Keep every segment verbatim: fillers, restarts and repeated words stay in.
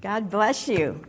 God bless you.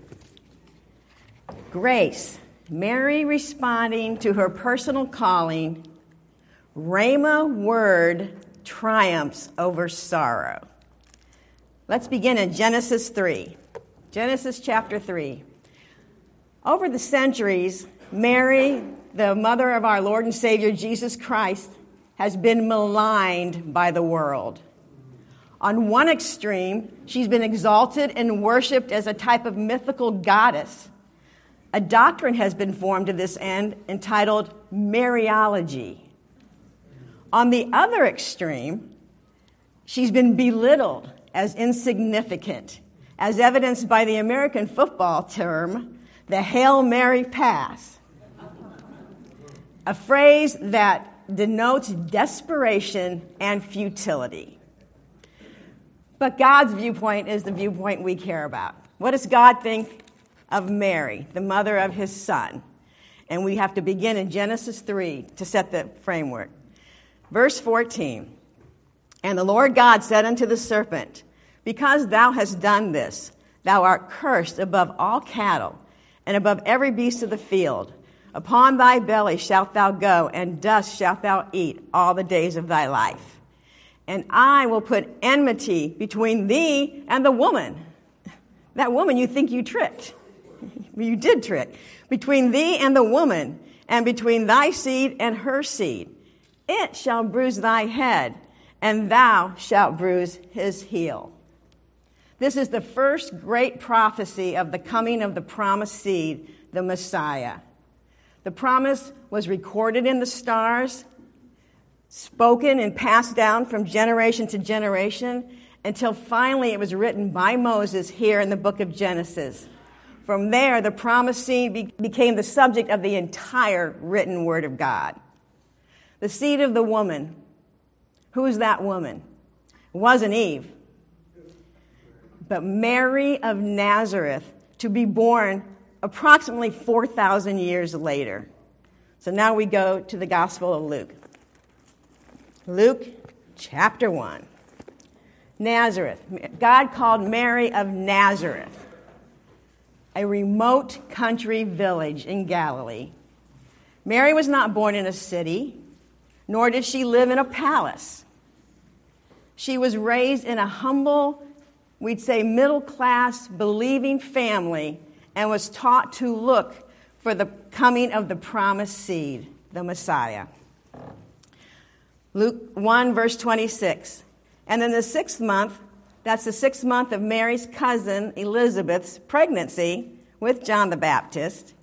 Grace, Mary responding to her personal calling, Rhema word triumphs over sorrow. Let's begin in Genesis three. Genesis chapter three. Over the centuries, Mary, the mother of our Lord and Savior Jesus Christ, has been maligned by the world. On one extreme, she's been exalted and worshipped as a type of mythical goddess. A doctrine has been formed to this end entitled Mariology. On the other extreme, she's been belittled as insignificant, as evidenced by the American football term, the Hail Mary pass, a phrase that denotes desperation and futility. But God's viewpoint is the viewpoint we care about. What does God think of Mary, the mother of his son? And we have to begin in Genesis three to set the framework. Verse fourteen, and the Lord God said unto the serpent, because thou hast done this, thou art cursed above all cattle, and above every beast of the field. Upon thy belly shalt thou go, and dust shalt thou eat all the days of thy life. And I will put enmity between thee and the woman. That woman you think you tricked. You did trick. Between thee and the woman, and between thy seed and her seed. It shall bruise thy head, and thou shalt bruise his heel. This is the first great prophecy of the coming of the promised seed, the Messiah. The promise was recorded in the stars, spoken and passed down from generation to generation, until finally it was written by Moses here in the book of Genesis. From there, the promised seed be- became the subject of the entire written word of God. The seed of the woman. Who is that woman? It wasn't Eve, but Mary of Nazareth, to be born approximately four thousand years later. So now we go to the Gospel of Luke. Luke chapter one. Nazareth. God called Mary of Nazareth, a remote country village in Galilee. Mary was not born in a city, nor did she live in a palace. She was raised in a humble, we'd say middle-class, believing family, and was taught to look for the coming of the promised seed, the Messiah. Luke one, verse twenty-six. And in the sixth month, that's the sixth month of Mary's cousin Elizabeth's pregnancy with John the Baptist,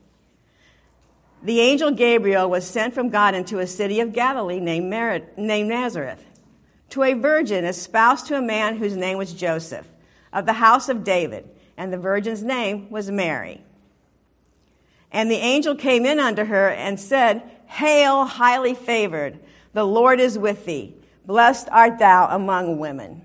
the angel Gabriel was sent from God into a city of Galilee named, Mar- named Nazareth, to a virgin espoused to a man whose name was Joseph, of the house of David, and the virgin's name was Mary. And the angel came in unto her and said, Hail, highly favored, the Lord is with thee. Blessed art thou among women.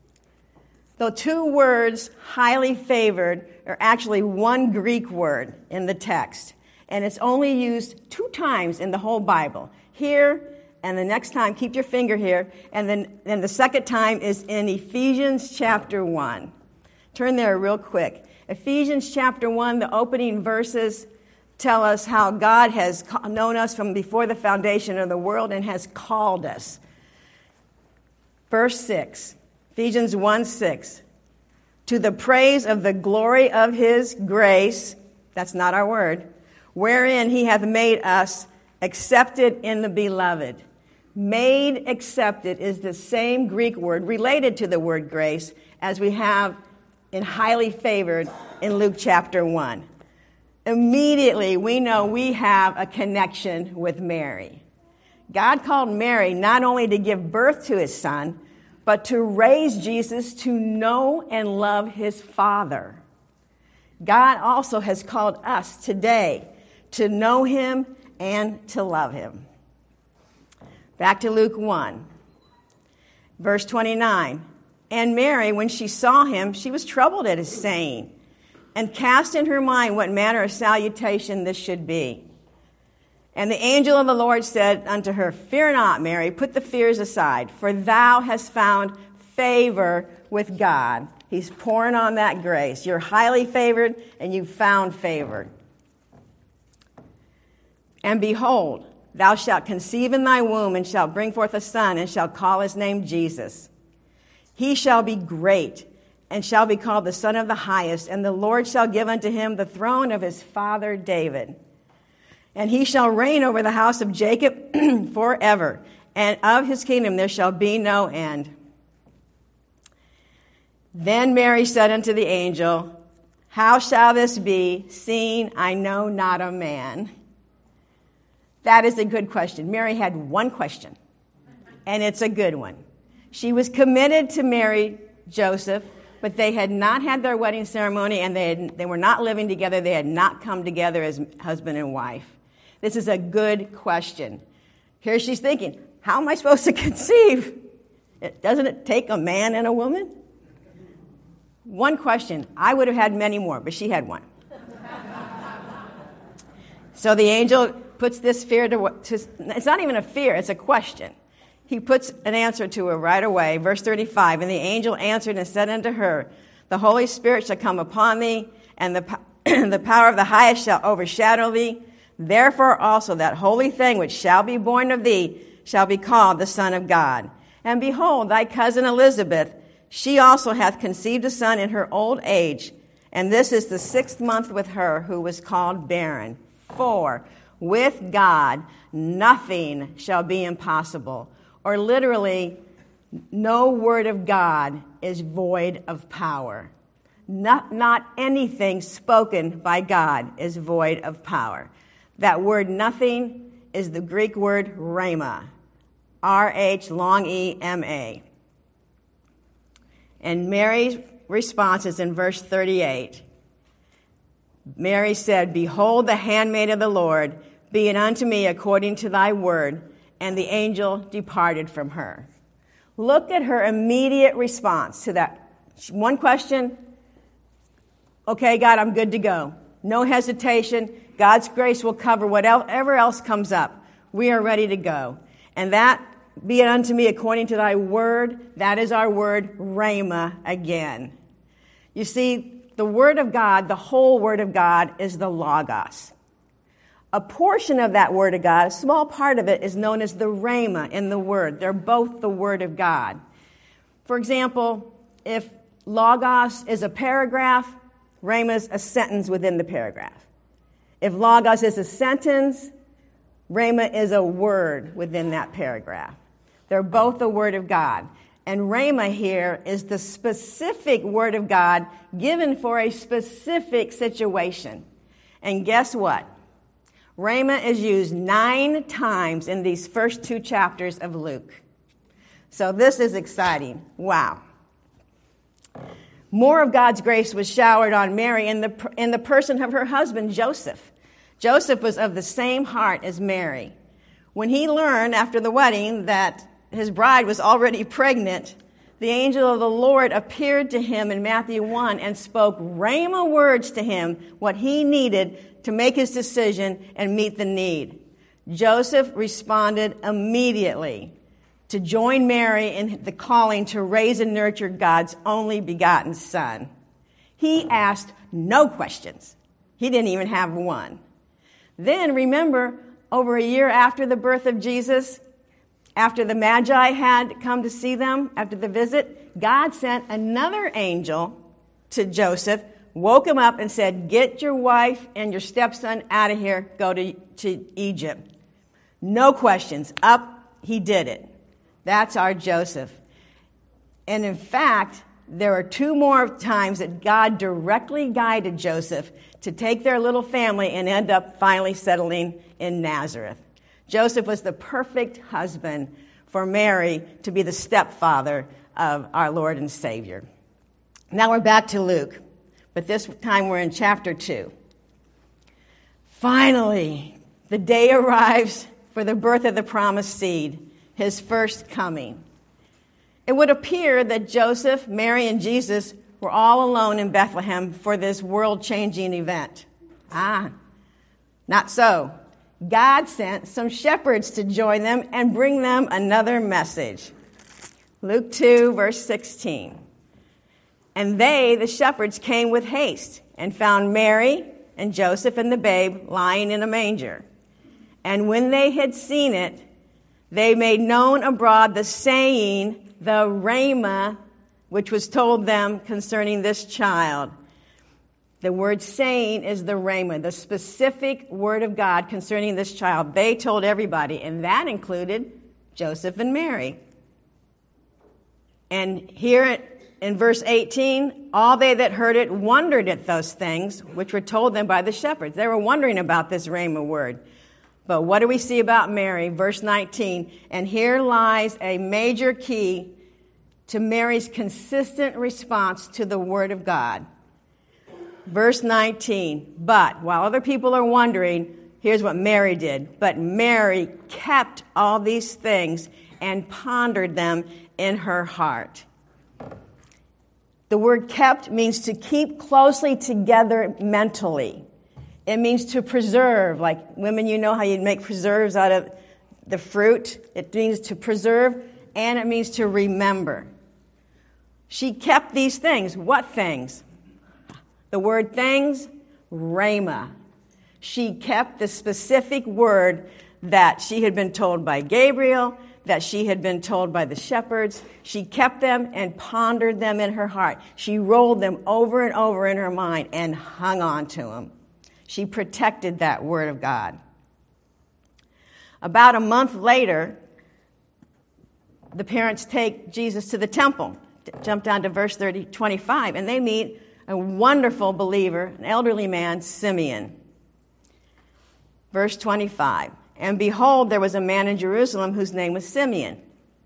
The two words, highly favored, are actually one Greek word in the text. And it's only used two times in the whole Bible. Here, and the next time, keep your finger here. And then and the second time is in Ephesians chapter one. Turn there real quick. Ephesians chapter one, the opening verses tell us how God has known us from before the foundation of the world and has called us. Verse six, Ephesians one six, to the praise of the glory of his grace, that's not our word, wherein he hath made us accepted in the beloved. Made accepted is the same Greek word related to the word grace as we have in highly favored in Luke chapter one. Immediately, we know we have a connection with Mary. God called Mary not only to give birth to his son, but to raise Jesus to know and love his Father. God also has called us today to know him and to love him. Back to Luke one, verse twenty-nine. And Mary, when she saw him, she was troubled at his saying, and cast in her mind what manner of salutation this should be. And the angel of the Lord said unto her, Fear not, Mary, put the fears aside, for thou hast found favor with God. He's pouring on that grace. You're highly favored, and you've found favor. And behold, thou shalt conceive in thy womb, and shalt bring forth a son, and shalt call his name Jesus. He shall be great, and shall be called the Son of the Highest, and the Lord shall give unto him the throne of his father David. And he shall reign over the house of Jacob forever, and of his kingdom there shall be no end. Then Mary said unto the angel, How shall this be, seeing I know not a man? That is a good question. Mary had one question, and it's a good one. She was committed to marry Joseph, but they had not had their wedding ceremony, and they, had, they were not living together. They had not come together as husband and wife. This is a good question. Here she's thinking, how am I supposed to conceive? It, doesn't it take a man and a woman? One question. I would have had many more, but she had one. So the angel puts this fear to, to, it's not even a fear, it's a question. He puts an answer to her right away. Verse thirty-five, and the angel answered and said unto her, The Holy Spirit shall come upon thee, and the, the power of the highest shall overshadow thee. Therefore also that holy thing which shall be born of thee shall be called the Son of God. And behold, thy cousin Elizabeth, she also hath conceived a son in her old age, and this is the sixth month with her who was called barren. For with God nothing shall be impossible. Or literally, no word of God is void of power. Not, not anything spoken by God is void of power. That word nothing is the Greek word rhema. R H long E M A. And Mary's response is in verse thirty-eight. Mary said, Behold the handmaid of the Lord, be it unto me according to thy word. And the angel departed from her. Look at her immediate response to that one question. Okay, God, I'm good to go. No hesitation. God's grace will cover whatever else comes up. We are ready to go. And that, be it unto me according to thy word, that is our word, rhema, again. You see, the word of God, the whole word of God, is the Logos. A portion of that word of God, a small part of it, is known as the rhema in the word. They're both the word of God. For example, if Logos is a paragraph, rhema is a sentence within the paragraph. If Logos is a sentence, rhema is a word within that paragraph. They're both the word of God. And rhema here is the specific word of God given for a specific situation. And guess what? Rhema is used nine times in these first two chapters of Luke. So this is exciting. Wow. More of God's grace was showered on Mary in the, in the person of her husband, Joseph. Joseph was of the same heart as Mary. When he learned after the wedding that his bride was already pregnant, the angel of the Lord appeared to him in Matthew one and spoke rhema words to him, what he needed to make his decision and meet the need. Joseph responded immediately to join Mary in the calling to raise and nurture God's only begotten son. He asked no questions. He didn't even have one. Then remember, over a year after the birth of Jesus, after the Magi had come to see them, after the visit, God sent another angel to Joseph, woke him up and said, get your wife and your stepson out of here, go to, to Egypt. No questions. Up, he did it. That's our Joseph. And in fact, there are two more times that God directly guided Joseph to take their little family and end up finally settling in Nazareth. Joseph was the perfect husband for Mary to be the stepfather of our Lord and Savior. Now we're back to Luke, but this time we're in chapter two. Finally, the day arrives for the birth of the promised seed, his first coming. It would appear that Joseph, Mary, and Jesus were all alone in Bethlehem for this world-changing event. Ah, not so. God sent some shepherds to join them and bring them another message. Luke two, verse sixteen. And they, the shepherds, came with haste and found Mary and Joseph and the babe lying in a manger. And when they had seen it, they made known abroad the saying, the rhema, which was told them concerning this child. The word saying is the rhema, the specific word of God concerning this child. They told everybody, and that included Joseph and Mary. And here in verse eighteen, all they that heard it wondered at those things which were told them by the shepherds. They were wondering about this rhema word. But what do we see about Mary? Verse nineteen, and here lies a major key to Mary's consistent response to the word of God. Verse nineteen, but while other people are wondering, here's what Mary did. But Mary kept all these things and pondered them in her heart. The word kept means to keep closely together mentally. It means to preserve. Like women, you know how you make preserves out of the fruit. It means to preserve, and it means to remember. She kept these things. What things? The word things, rhema. She kept the specific word that she had been told by Gabriel, that she had been told by the shepherds. She kept them and pondered them in her heart. She rolled them over and over in her mind and hung on to them. She protected that word of God. About a month later, the parents take Jesus to the temple. Jump down to verse thirty, twenty-five, and they meet a wonderful believer, an elderly man, Simeon. Verse twenty-five, and behold, there was a man in Jerusalem whose name was Simeon.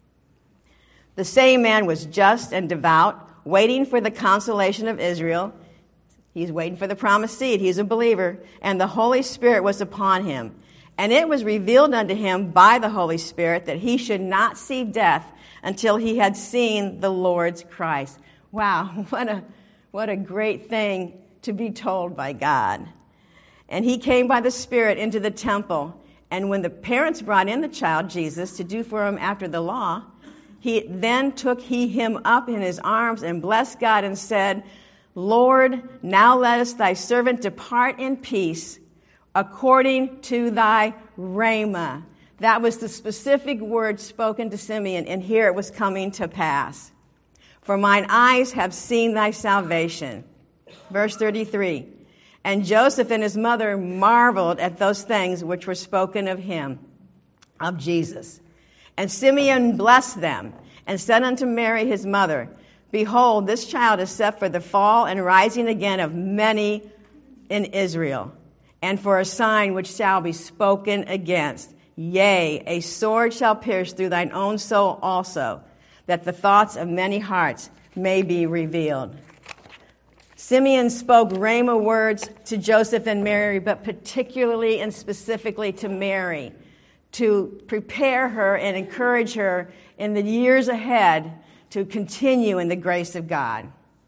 The same man was just and devout, waiting for the consolation of Israel. He's waiting for the promised seed. He's a believer. And the Holy Spirit was upon him. And it was revealed unto him by the Holy Spirit that he should not see death until he had seen the Lord's Christ. Wow, what a, what a great thing to be told by God. And he came by the Spirit into the temple. And when the parents brought in the child, Jesus, to do for him after the law, he then took he him up in his arms and blessed God and said, Lord, now lettest thy servant depart in peace according to thy rhema. That was the specific word spoken to Simeon, and here it was coming to pass. For mine eyes have seen thy salvation. Verse thirty-three, and Joseph and his mother marveled at those things which were spoken of him, of Jesus. And Simeon blessed them and said unto Mary his mother, behold, this child is set for the fall and rising again of many in Israel, and for a sign which shall be spoken against. Yea, a sword shall pierce through thine own soul also, that the thoughts of many hearts may be revealed. Simeon spoke rhema words to Joseph and Mary, but particularly and specifically to Mary, to prepare her and encourage her in the years ahead to continue in the grace of God.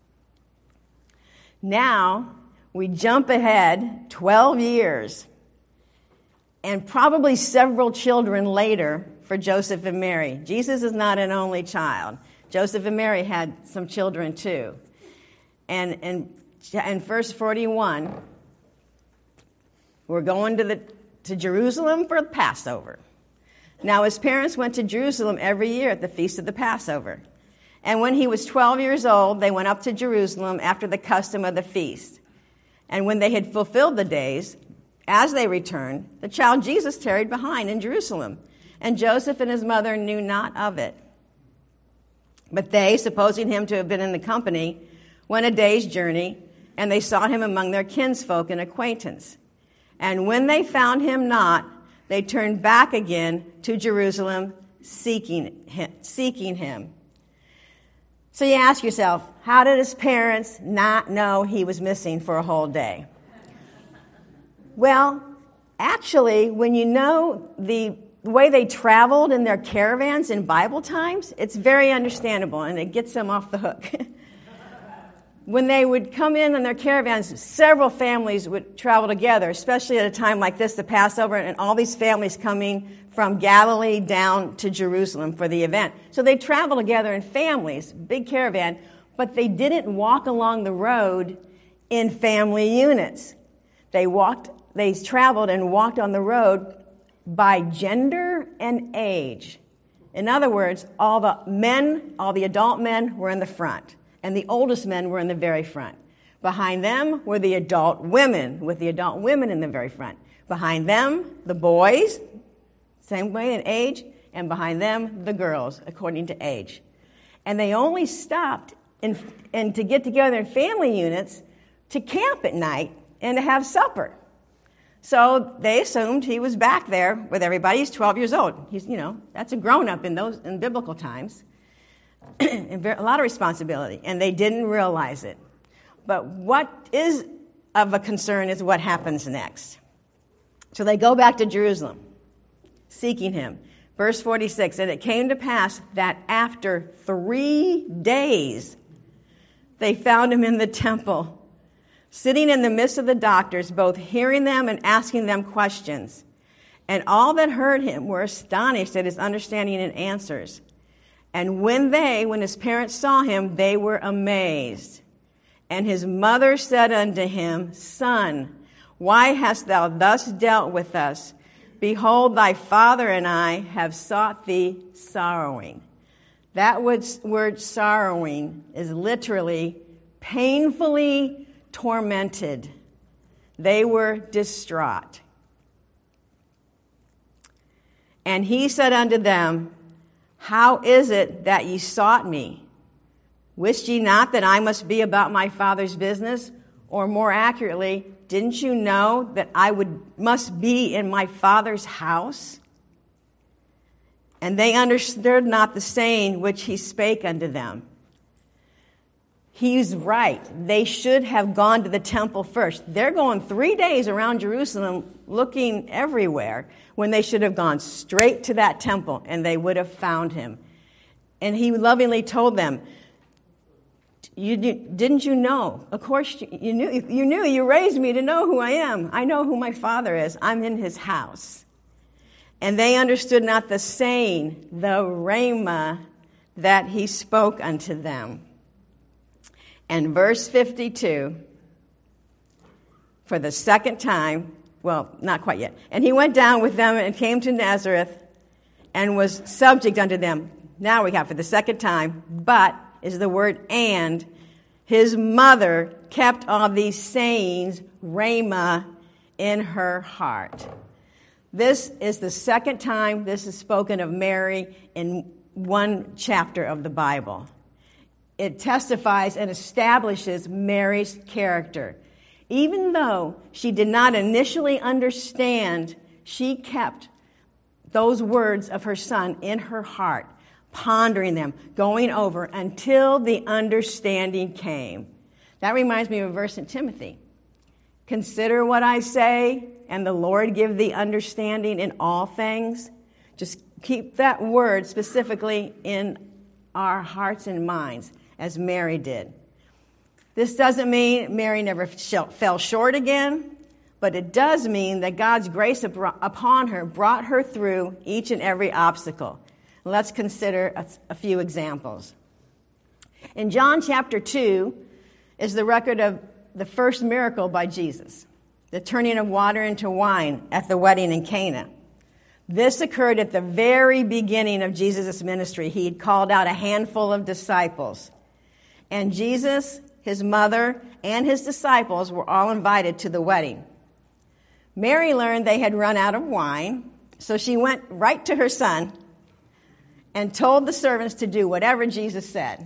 Now, we jump ahead twelve years, and probably several children later for Joseph and Mary. Jesus is not an only child. Joseph and Mary had some children too. And in, in verse forty-one, we're going to, the, to Jerusalem for Passover. Now, his parents went to Jerusalem every year at the feast of the Passover. And when he was twelve years old, they went up to Jerusalem after the custom of the feast. And when they had fulfilled the days, as they returned, the child Jesus tarried behind in Jerusalem, and Joseph and his mother knew not of it. But they, supposing him to have been in the company, went a day's journey, and they sought him among their kinsfolk and acquaintance. And when they found him not, they turned back again to Jerusalem, seeking him. Seeking him. So you ask yourself, how did his parents not know he was missing for a whole day? Well, actually, when you know the way they traveled in their caravans in Bible times, it's very understandable, and it gets them off the hook. When they would come in on their caravans, several families would travel together, especially at a time like this, the Passover, and all these families coming from Galilee down to Jerusalem for the event. So they travel together in families, big caravan. but they didn't walk along the road in family units. They walked, they traveled and walked on the road by gender and age. In other words, all the men, all the adult men were in the front, and the oldest men were in the very front. Behind them were the adult women, with the adult women in the very front. Behind them, the boys, same way in age, and behind them, the girls, according to age. And they only stopped in, in to get together in family units to camp at night and to have supper. So they assumed he was back there with everybody. He's twelve years old. He's, you know, that's a grown-up in those in biblical times. And a lot of responsibility, and they didn't realize it. But what is of a concern is what happens next. So they go back to Jerusalem, seeking him. Verse forty-six, and it came to pass that after three days they found him in the temple, sitting in the midst of the doctors, both hearing them and asking them questions. And all that heard him were astonished at his understanding and answers. And when they, when his parents saw him, they were amazed. And his mother said unto him, Son, why hast thou thus dealt with us? Behold, thy father and I have sought thee sorrowing. That word sorrowing is literally painfully tormented. They were distraught. And he said unto them, How is it that ye sought me? Wist ye not that I must be about my Father's business? Or more accurately, didn't you know that I would must be in my Father's house? And they understood not the saying which he spake unto them. He's right. They should have gone to the temple first. They're going three days around Jerusalem looking everywhere when they should have gone straight to that temple and they would have found him. And he lovingly told them, You didn't you know? Of course you knew. You knew. You raised me to know who I am. I know who my Father is. I'm in his house. And they understood not the saying, the rhema, that he spoke unto them. And verse fifty-two, for the second time, well, not quite yet. And he went down with them and came to Nazareth and was subject unto them. Now we have for the second time, but is the word and. His mother kept all these sayings, rhema, in her heart. This is the second time this is spoken of Mary in one chapter of the Bible. It testifies and establishes Mary's character. Even though she did not initially understand, she kept those words of her son in her heart, pondering them, going over until the understanding came. That reminds me of a verse in Timothy. Consider what I say, and the Lord give thee understanding in all things. Just keep that word specifically in our hearts and minds, as Mary did. This doesn't mean Mary never fell short again, but it does mean that God's grace upon her brought her through each and every obstacle. Let's consider a, a few examples. In John chapter two is the record of the first miracle by Jesus, the turning of water into wine at the wedding in Cana. This occurred at the very beginning of Jesus' ministry. He had called out a handful of disciples. And Jesus, his mother, and his disciples were all invited to the wedding. Mary learned they had run out of wine, so she went right to her son and told the servants to do whatever Jesus said.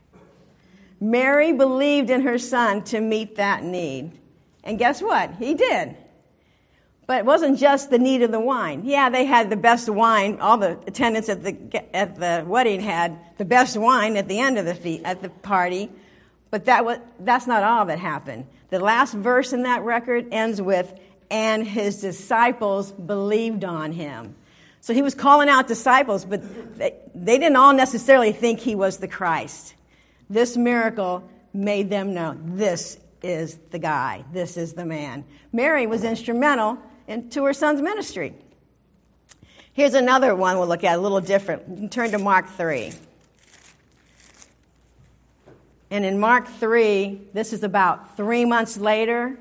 Mary believed in her son to meet that need. And guess what? He did. But it wasn't just the need of the wine. Yeah, they had the best wine. All the attendants at the at the wedding had the best wine at the end of the fe- at the party. But that was that's not all that happened. The last verse in that record ends with, and his disciples believed on him. So he was calling out disciples, but they, they didn't all necessarily think he was the Christ. This miracle made them know this is the guy. This is the man. Mary was instrumental into her son's ministry. Here's another one we'll look at, a little different. You can turn to Mark three. And in Mark three, this is about three months later,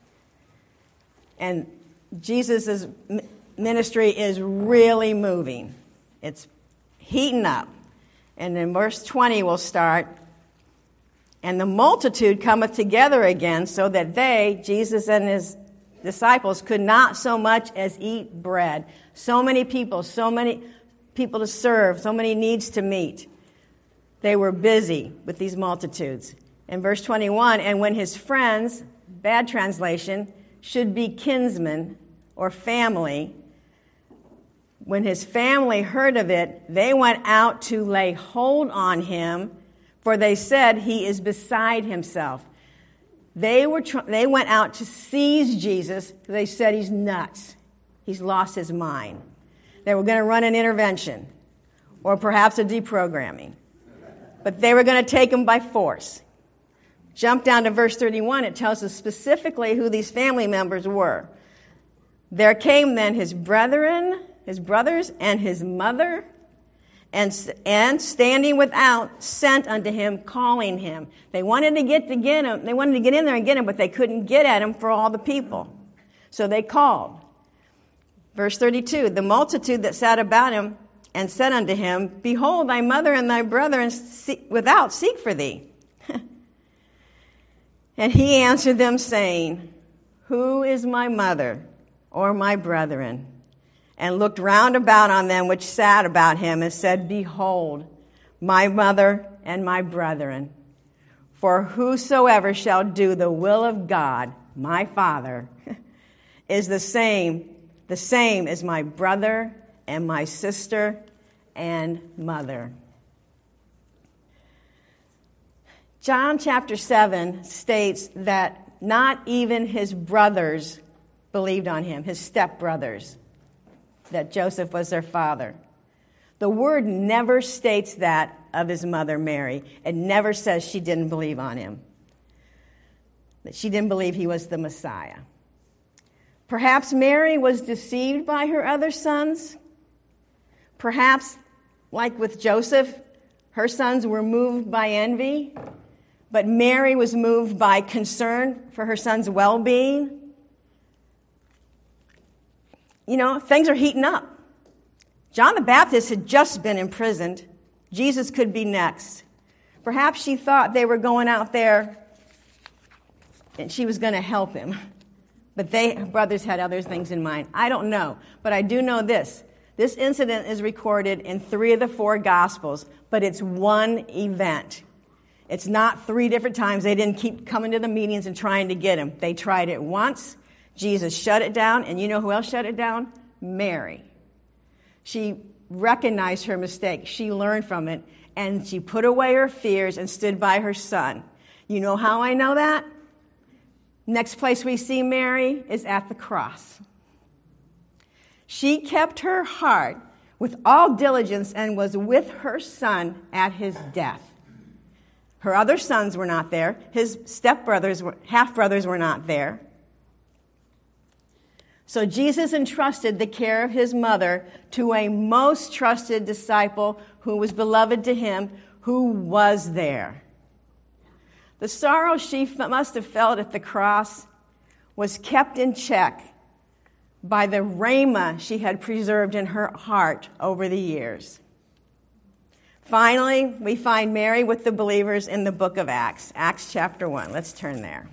and Jesus' ministry is really moving. It's heating up. And in verse twenty we'll start. And the multitude cometh together again, so that they, Jesus and his disciples, could not so much as eat bread. So many people, so many people to serve, so many needs to meet. They were busy with these multitudes. In verse twenty-one, and when his friends, bad translation, should be kinsmen or family, when his family heard of it, they went out to lay hold on him, for they said he is beside himself. They were tr- they went out to seize Jesus. They said he's nuts. He's lost his mind. They were going to run an intervention or perhaps a deprogramming. But they were going to take him by force. Jump down to verse thirty-one. It tells us specifically who these family members were. There came then his brethren, his brothers, and his mother, and, and standing without, sent unto him, calling him. They wanted to get to get him. They wanted to get in there and get him, but they couldn't get at him for all the people. So they called. Verse thirty-two, the multitude that sat about him and said unto him, behold, thy mother and thy brethren without seek for thee. And he answered them, saying, who is my mother or my brethren? And looked round about on them which sat about him, and said, behold, my mother and my brethren. For whosoever shall do the will of God, my Father, is the same, the same as my brother and my sister and mother. John chapter seven states that not even his brothers believed on him, his stepbrothers, that Joseph was their father. The word never states that of his mother Mary. It never says she didn't believe on him, that she didn't believe he was the Messiah. Perhaps Mary was deceived by her other sons. Perhaps, like with Joseph, her sons were moved by envy, but Mary was moved by concern for her son's well-being. You know, things are heating up. John the Baptist had just been imprisoned. Jesus could be next. Perhaps she thought they were going out there and she was going to help him. But they, her brothers had other things in mind. I don't know. But I do know this. This incident is recorded in three of the four Gospels, but it's one event. It's not three different times. They didn't keep coming to the meetings and trying to get him. They tried it once. Jesus shut it down. And you know who else shut it down? Mary. She recognized her mistake. She learned from it. And she put away her fears and stood by her son. You know how I know that? Next place we see Mary is at the cross. She kept her heart with all diligence and was with her son at his death. Her other sons were not there. His stepbrothers, were, half-brothers were not there. So Jesus entrusted the care of his mother to a most trusted disciple who was beloved to him, who was there. The sorrow she must have felt at the cross was kept in check by the rhema she had preserved in her heart over the years. Finally, we find Mary with the believers in the book of Acts, Acts chapter one. Let's turn there.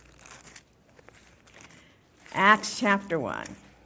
Acts chapter one.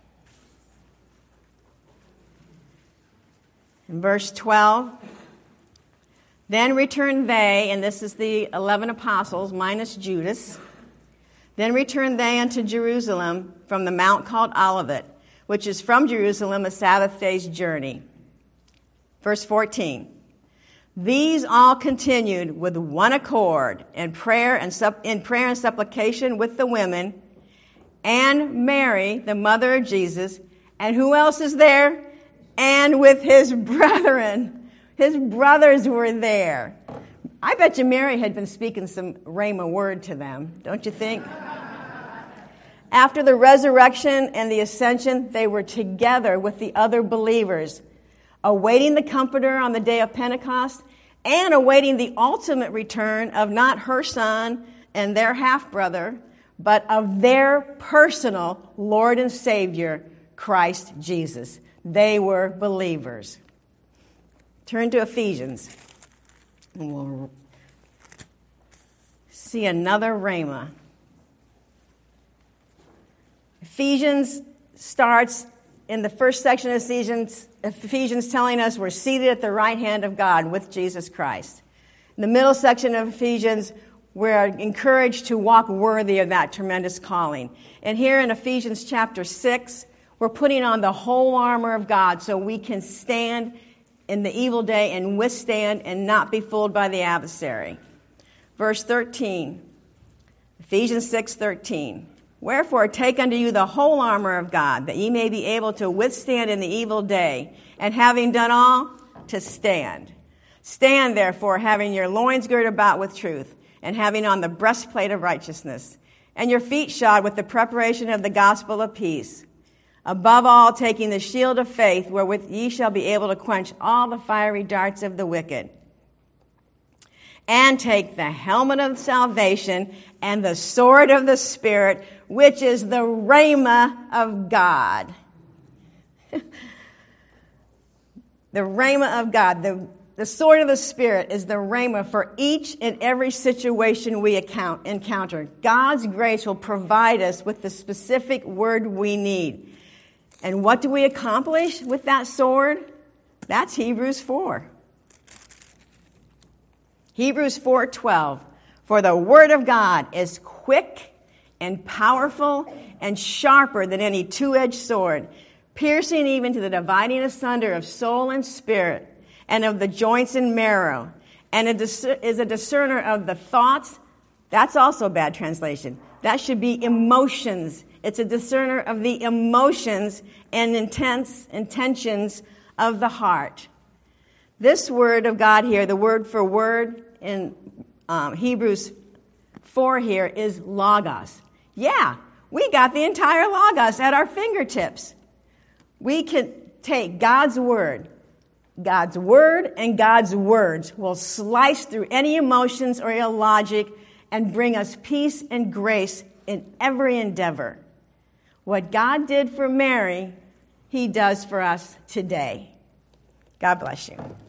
In verse twelve, then returned they, and this is the eleven apostles minus Judas, then returned they unto Jerusalem from the mount called Olivet, which is from Jerusalem a Sabbath day's journey. Verse fourteen, these all continued with one accord in prayer and supp- in prayer and supplication with the women, and Mary, the mother of Jesus, and who else is there? And with his brethren. His brothers were there. I bet you Mary had been speaking some rhema word to them, don't you think? After the resurrection and the ascension, they were together with the other believers, awaiting the Comforter on the day of Pentecost, and awaiting the ultimate return of not her son and their half-brother, but of their personal Lord and Savior, Christ Jesus. They were believers. Turn to Ephesians, and we'll see another rhema. Ephesians starts in the first section of Ephesians, Ephesians telling us we're seated at the right hand of God with Jesus Christ. In the middle section of Ephesians, we're encouraged to walk worthy of that tremendous calling. And here in Ephesians chapter six, we're putting on the whole armor of God so we can stand in the evil day and withstand and not be fooled by the adversary. Verse thirteen, Ephesians six thirteen. Wherefore take unto you the whole armor of God, that ye may be able to withstand in the evil day, and having done all, to stand. Stand therefore, having your loins girded about with truth, and having on the breastplate of righteousness, and your feet shod with the preparation of the gospel of peace. Above all, taking the shield of faith, wherewith ye shall be able to quench all the fiery darts of the wicked. And take the helmet of salvation and the sword of the Spirit, which is the rhema of God. The rhema of God. The, the sword of the Spirit is the rhema for each and every situation we account, encounter. God's grace will provide us with the specific word we need. And what do we accomplish with that sword? That's Hebrews four. Hebrews four twelve. For the word of God is quick and powerful and sharper than any two-edged sword, piercing even to the dividing asunder of soul and spirit, and of the joints and marrow, and it is a discerner of the thoughts. That's also a bad translation. That should be emotions. It's a discerner of the emotions and intense intentions of the heart. This word of God here, the word for word in um, Hebrews four here is logos. Yeah, we got the entire logos at our fingertips. We can take God's word. God's word and God's words will slice through any emotions or illogic and bring us peace and grace in every endeavor. What God did for Mary, he does for us today. God bless you.